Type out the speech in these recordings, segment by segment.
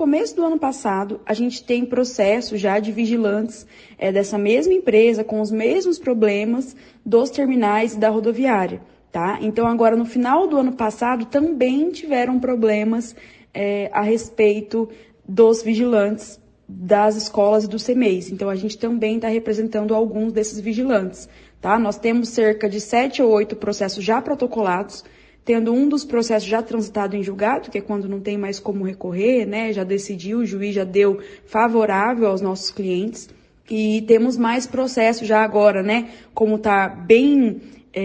começo do ano passado, a gente tem processo já de vigilantes dessa mesma empresa, com os mesmos problemas dos terminais e da rodoviária, tá? Então, agora, no final do ano passado, também tiveram problemas a respeito dos vigilantes das escolas e dos CMEIs. Então, a gente também está representando alguns desses vigilantes, tá? Nós temos cerca de 7 ou 8 processos já protocolados, tendo um dos processos já transitado em julgado, que é quando não tem mais como recorrer, né? Já decidiu, o juiz já deu favorável aos nossos clientes. E temos mais processos já agora, né? Como está bem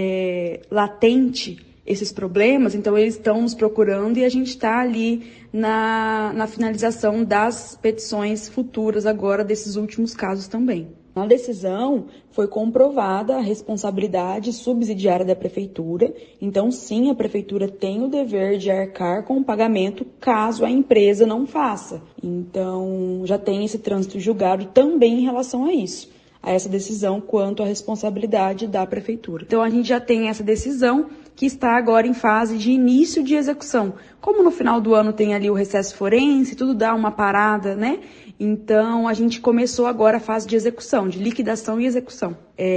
latente esses problemas, então eles estão nos procurando e a gente está ali na finalização das petições futuras agora desses últimos casos também. Na decisão foi comprovada a responsabilidade subsidiária da Prefeitura, então sim, a Prefeitura tem o dever de arcar com o pagamento caso a empresa não faça. Então já tem esse trânsito julgado também em relação a isso, a essa decisão quanto à responsabilidade da Prefeitura. Então a gente já tem essa decisão que está agora em fase de início de execução. Como no final do ano tem ali o recesso forense, tudo dá uma parada, né? Então, a gente começou agora a fase de execução, de liquidação e execução.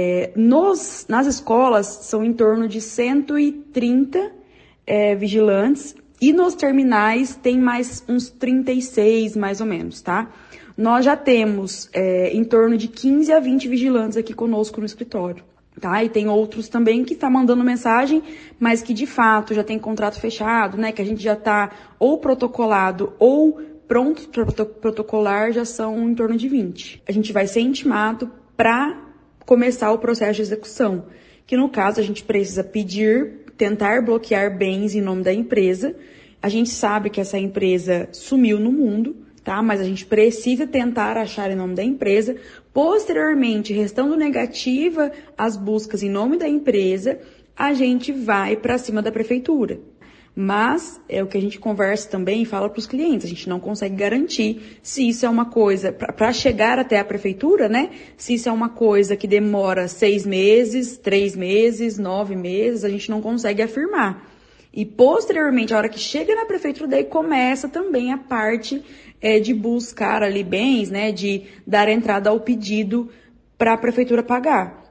Nas escolas, são em torno de 130 vigilantes e nos terminais tem mais uns 36, mais ou menos, tá? Nós já temos em torno de 15 a 20 vigilantes aqui conosco no escritório. Tá? E tem outros também que tá mandando mensagem, mas que de fato já tem contrato fechado, né? Que a gente já tá ou protocolado ou pronto para protocolar, já são em torno de 20. A gente vai ser intimado para começar o processo de execução, que no caso a gente precisa tentar bloquear bens em nome da empresa. A gente sabe que essa empresa sumiu no mundo, tá? Mas a gente precisa tentar achar em nome da empresa. Posteriormente, restando negativa as buscas em nome da empresa, a gente vai para cima da prefeitura. Mas é o que a gente conversa também e fala para os clientes, a gente não consegue garantir se isso é uma coisa, para chegar até a prefeitura, né? Se isso é uma coisa que demora 6 meses, 3 meses, 9 meses, a gente não consegue afirmar. E posteriormente, a hora que chega na prefeitura, daí começa também a parte de buscar ali bens, né, de dar entrada ao pedido para a prefeitura pagar.